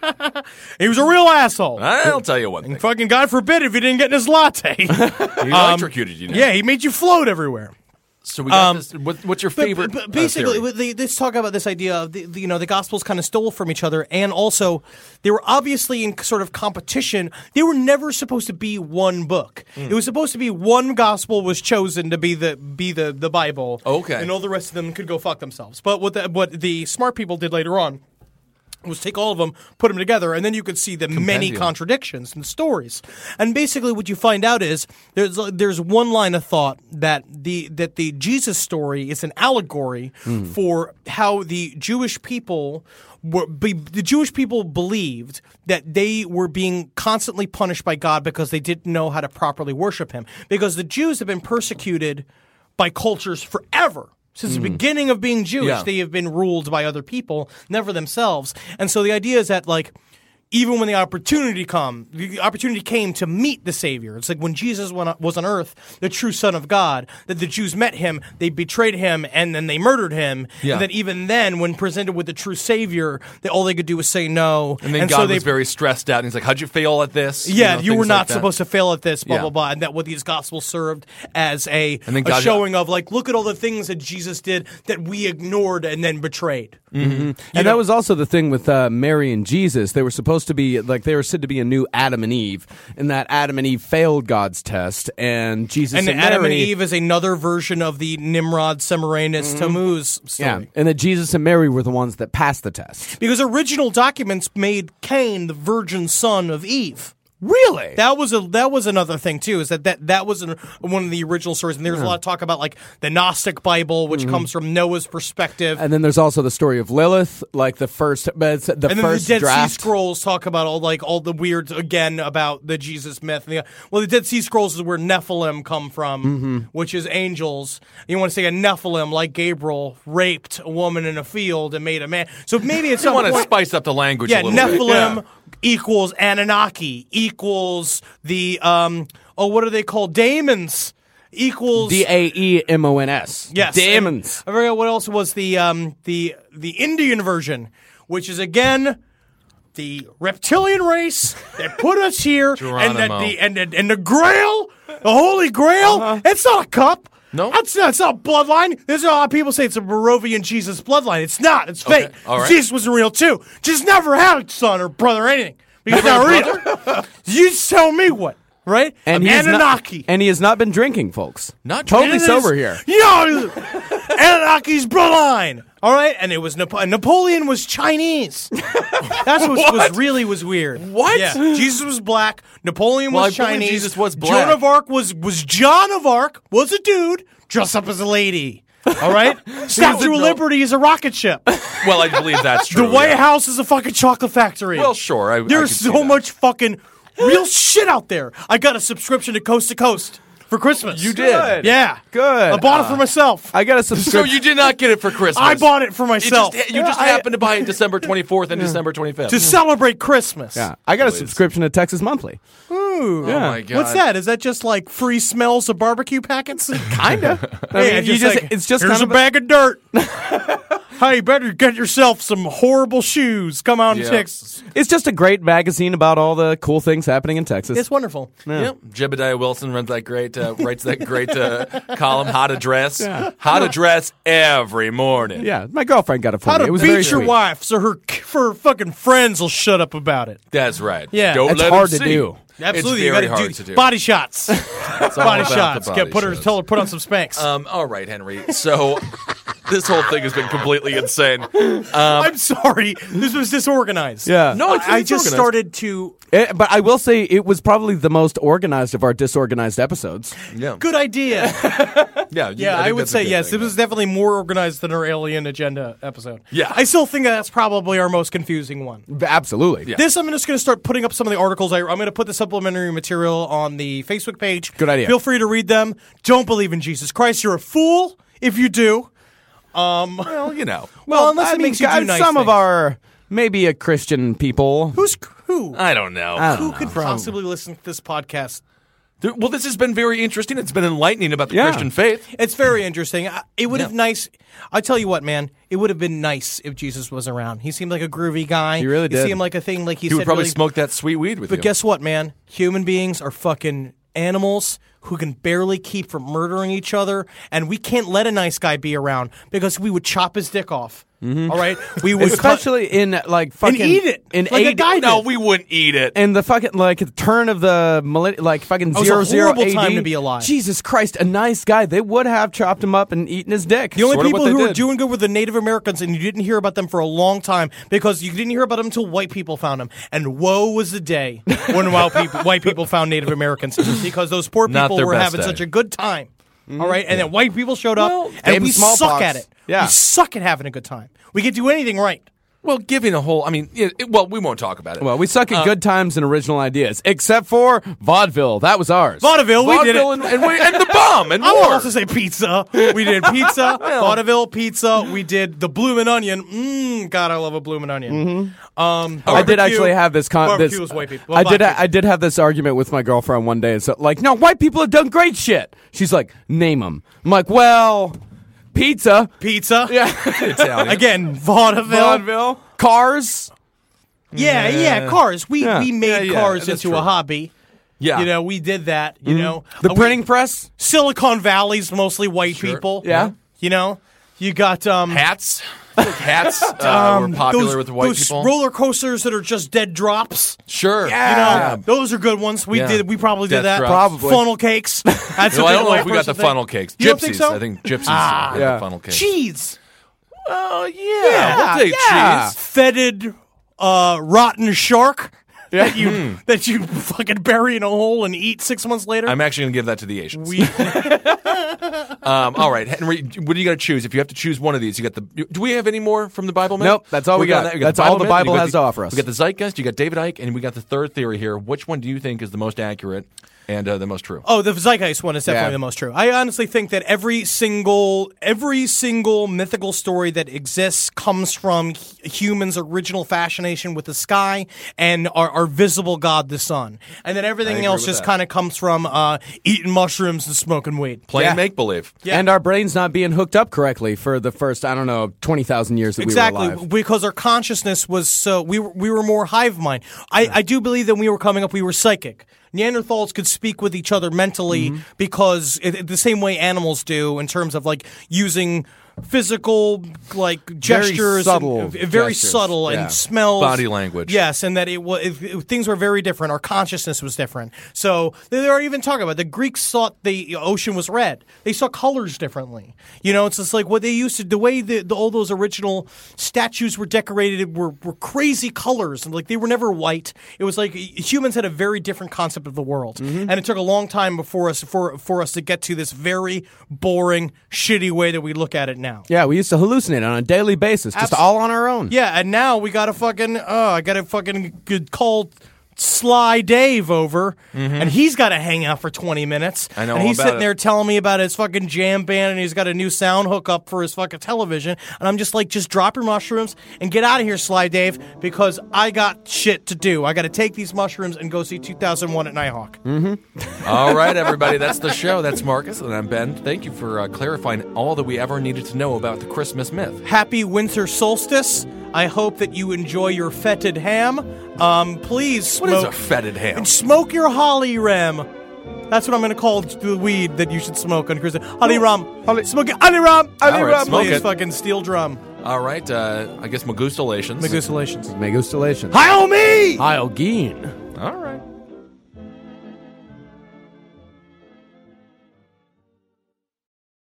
he was a real asshole.
I'll tell you one thing.
Fucking God forbid if he didn't get in his latte.
He electrocuted you now.
Yeah, he made you float everywhere.
So we got
Um,
this. What, what's your
But-
favorite
But,
uh,
basically,
theory?
with the, let's talk about this idea of the, the you know the Gospels kind of stole from each other, and also they were obviously in sort of competition. They were never supposed to be one book.
Hmm.
It was supposed to be one Gospel was chosen to be the be the the Bible.
Okay.
and all the rest of them could go fuck themselves. But what the, what the smart people did later on was take all of them, put them together, and then you could see the many
Compendium.
contradictions in the stories. And basically, what you find out is there's there's one line of thought that the that the Jesus story is an allegory for how the Jewish people were be, the Jewish people believed that they were being constantly punished by God because they didn't know how to properly worship Him. Because the Jews have been persecuted by cultures forever. Since the beginning of being Jewish,
Yeah.
they have been ruled by other people, never themselves. And so the idea is that, like, even when the opportunity come, the opportunity came to meet the Savior. It's like when Jesus went, was on earth, the true Son of God, that the Jews met him, they betrayed him, and then they murdered him.
Yeah.
And that even then, when presented with the true Savior, that all they could do was say no.
and then
so
God
they,
was very stressed out, and he's like, "How'd you fail at this?"
yeah,
know,
you were
things
not
like that.
supposed to fail at this, blah,
Yeah.
blah, blah. And that what these Gospels served as a,
And then
a
God-
showing of, like, look at all the things that Jesus did that we ignored and then betrayed.
And that was also the thing with uh, Mary and Jesus. They were supposed to be, like, they were said to be a new Adam and Eve, and that Adam and Eve failed God's test, and Jesus
And
and,
Adam and
Mary-
Eve is another version of the Nimrod Semiramis Tammuz story.
Yeah, and that Jesus and Mary were the ones that passed the test.
Because original documents made Cain the virgin son of Eve.
Really?
That was a that was another thing too. Is that that, that was an, one of the original stories, and there's a lot of talk about like the Gnostic Bible, which comes from Noah's perspective.
And then there's also the story of Lilith, like the first, but it's the
And then
first
the Dead
draft.
Sea Scrolls talk about all like all the weird again about the Jesus myth. And the- well, the Dead Sea Scrolls is where Nephilim come from,
Mm-hmm.
which is angels. You want to say a Nephilim, like Gabriel, raped a woman in a field and made a man. So maybe it's
You
some
want to
point,
spice up the language
yeah,
a little bit.
Nephilim
Yeah.
equals Anunnaki equals the um oh what are they called daemons equals
D A E M O N S.
Yes,
Demons.
and I forgot what else was the um the the Indian version, which is again the reptilian race that put us here, and that
Geronimo.
the and the, and the Grail, the Holy Grail.
Uh-huh.
It's not a cup.
No?
That's, that's not bloodline. There's a lot of people say it's a Barovian Jesus bloodline. It's not. It's fake.
Okay, all right.
Jesus wasn't real, too. Just never had a son or brother or anything. Because not real. You tell me what, right?
And he has not-
Anunnaki.
and he has not been drinking, folks.
Not
totally
And it
sober
is-
here.
Yo, Anunnaki's bloodline. All right, and it was Napo- and Napoleon was Chinese. That's what was really was weird.
What?
Yeah, Jesus was black. Napoleon
Well,
was
I believe
Chinese.
Jesus was black.
Joan of Arc was was John of Arc was a dude dressed up as a lady. All right, Statue of
no-
Liberty is a rocket ship.
Well, I believe that's true.
The White
yeah.
House is a fucking chocolate factory.
Well, sure. I, I
There's
can see
so
that.
much fucking real shit out there. I got a subscription to Coast to Coast for Christmas.
You did?
Good.
Yeah.
Good.
I bought it for myself.
I got a
So
subscription.
you did not get it for Christmas.
I bought it for
It
myself
just, you just
I-
happened to buy it December twenty-fourth and December twenty-fifth.
to celebrate Christmas.
yeah, I got a
Please.
subscription to Texas Monthly.
Ooh.
Oh my God.
What's that? Is that just like free smells of barbecue packets?
Kinda. I
Hey,
mean, you just,
like,
it's just
here's
kind
a
of
bag of dirt. Hey, you better get yourself some horrible shoes. Come out
Yeah.
in Texas.
It's just a great magazine about all the cool things happening in Texas.
It's wonderful.
Yep. Jebediah Wilson runs that great, uh, writes that great uh, column, How to Dress. How to Dress every morning.
yeah, my girlfriend got it for
How
me.
to
It was very
beat your
sweet.
wife so her her fucking friends will shut up about it.
That's right.
Yeah.
Don't
That's
let
hard
them
to
see.
do.
Absolutely,
It's very
you gotta
hard
do,
to do.
body shots.
It's all
body
about the
shots.
body
Get put her
shots.
tell her put on some Spanx.
Um, all right, Henry. So this whole thing has been completely insane.
I'm sorry, this was disorganized.
Yeah.
No, it's,
I
it's
just
organized.
started to.
Eh, but I will say it was probably the most organized of our disorganized episodes.
Yeah.
Good idea.
Yeah. you-
Yeah, I,
think
would
that's a
say
good
yes.
thing,
It was
yeah.
definitely more organized than our Alien Agenda episode.
Yeah.
I still think that's probably our most confusing one.
Absolutely.
Yeah.
This, I'm just going to start putting up some of the articles. I, I'm going to put the supplementary material on the Facebook page.
Good idea.
Feel free to read them. Don't believe in Jesus Christ. You're a fool if you do.
Well, you know.
Well, unless
I
it
mean,
makes you do
guys,
nice
some of
things.
our maybe a Christian people.
Who's who?
I don't know.
I don't
Who
know.
could possibly listen to this podcast?
There- well, this has been very interesting. It's been enlightening about the
Yeah.
Christian faith.
It's very interesting. I- It would have
Yeah.
nice. I tell you what, man. It would have been nice if Jesus was around. He seemed like a groovy guy.
He really
He
did.
seemed like a thing. Like he,
He would
said
probably
really-
smoke that sweet weed with
But
you.
guess what, man? Human beings are fucking animals who can barely keep from murdering each other, and we can't let a nice guy be around because we would chop his dick off. All right, we would cut
Especially in like fucking
and eat it
in
like a
eight,
guy
no,
did.
we wouldn't eat it.
and the fucking like the turn of the millenn- like fucking
was a
zero zero
horrible
A D.
time to be alive.
Jesus Christ, a nice guy. They would have chopped him up and eaten his dick.
The only
Sort of
people
what they
who were
did.
doing good were the Native Americans, and you didn't hear about them for a long time because you didn't hear about them until white people found them. And woe was the day when white people, white people found Native Americans because those poor
Not
people
their
were
best
having
day.
such a good time. All right, and then white people showed up,
Well,
and
gave
we
them smallpox.
suck at it.
Yeah.
We suck at having a good time. We can do anything right.
Well, giving a whole, I mean, it, it- well, we won't talk about it.
Well, we suck
Uh,
at good times and original ideas, except for vaudeville. That was ours.
Vaudeville, we did it.
Vaudeville and, and, we- and the bomb and
I will
war.
also say pizza. We did pizza, vaudeville pizza. We did the bloomin' onion. Mmm, God, I love a bloomin' onion.
Mm-hmm.
Um,
I did
barbecue.
actually have this con.
Barbecue
This,
was white people. Well,
I
black
did.
people.
I did have this argument with my girlfriend one day. So, like, no, white people have done great shit. She's like, name them. I'm like, well, pizza.
Pizza.
Yeah,
Italian.
Again, vaudeville.
vaudeville, cars.
Yeah, yeah, cars. We
Yeah.
we made
Yeah, yeah,
cars
that's
into
true.
a hobby.
Yeah.
You know, we did that. You know,
The
Uh, we-
printing press.
Silicon Valley's mostly white
Sure.
people.
Yeah.
You know, you got um.
hats. I think hats uh,
um,
were popular
those,
with white
those
people.
roller coasters that are just dead drops.
Sure.
You know,
Yeah.
those are good ones. We
Yeah.
did. We probably did
Death
that.
drops.
Probably.
Funnel cakes. That's
No,
a
I
big
don't know
white
if we got
person
the
thing.
funnel cakes.
You
Gypsies.
don't think so?
I think gypsies
Ah.
had
Yeah.
the funnel cakes.
Cheese.
Oh, yeah.
Yeah,
We'll take
yeah.
cheese.
Fetid, uh, rotten shark that you
Hmm.
that you fucking bury in a hole and eat six months later.
I'm actually going to give that to the Asians.
we
Um, all right, Henry, what do you got to choose? If you have to choose one of these, you got the. Do we have any more from the Bible, man?
Nope, that's all we
We're
got.
that. We
That's all the
Myth,
Bible
you got
has
the-
to offer us.
We got the Zeitgeist, you got David Icke, and we got the third theory here. Which one do you think is the most accurate and uh, the most true?
Oh, the Zeitgeist one is definitely
Yeah.
the most true. I honestly think that every single every single mythical story that exists comes from hu- humans' original fascination with the sky and our, our visible god, the sun, and then
I
everything
agree
else
with
just
that.
kind of comes from uh, eating mushrooms and smoking weed.
Playing
Yeah.
make believe.
Yeah.
And our brains not being hooked up correctly for the first, I don't know, twenty thousand years that
Exactly,
we were alive.
because our consciousness was so we were, we were more hive mind. I, I do believe that when we were coming up, we were psychic. Neanderthals could speak with each other mentally
Mm-hmm.
because it, it- the same way animals do in terms of like using physical like gestures,
subtle
and, uh, very
gestures.
subtle
Yeah.
and smells,
Body language.
Yes, and that it was things were very different. Our consciousness was different. So they they were even talking about the Greeks thought the ocean was red. They saw colors differently. You know, it's just like what they used to. The way the, the all those original statues were decorated were were crazy colors, and like they were never white. It was like humans had a very different concept of the world, and it took a long time before us for for us to get to this very boring, shitty way that we look at it now.
Yeah, we used to hallucinate on a daily basis, just
Abs-
all on our own.
Yeah, and now we got to fucking, oh, I got to fucking g- call Sly Dave over, and he's got to hang out for twenty minutes.
I know
And
all
he's
about
sitting
it.
there telling me about his fucking jam band, and he's got a new sound hookup for his fucking television. And I'm just like, just drop your mushrooms and get out of here, Sly Dave, because I got shit to do. I got to take these mushrooms and go see two thousand one at Nighthawk.
All right, everybody, that's the show. That's Marcus, and I'm Ben. Thank you for uh, clarifying all that we ever needed to know about the Christmas myth.
Happy winter solstice. I hope that you enjoy your fetid ham. Um, please
What
smoke.
is a fetid ham?
And smoke your holly ram. That's what I'm going to call the weed that you should smoke on Christmas. Holly rum. Holly. Smoke it. Holly rum. Holly
All right,
rum.
smoke
Please,
it.
fucking steel drum.
All right, uh, I guess Magustalations.
Megustalations.
Megustalations.
Heil me!
Heil Geen.
All right.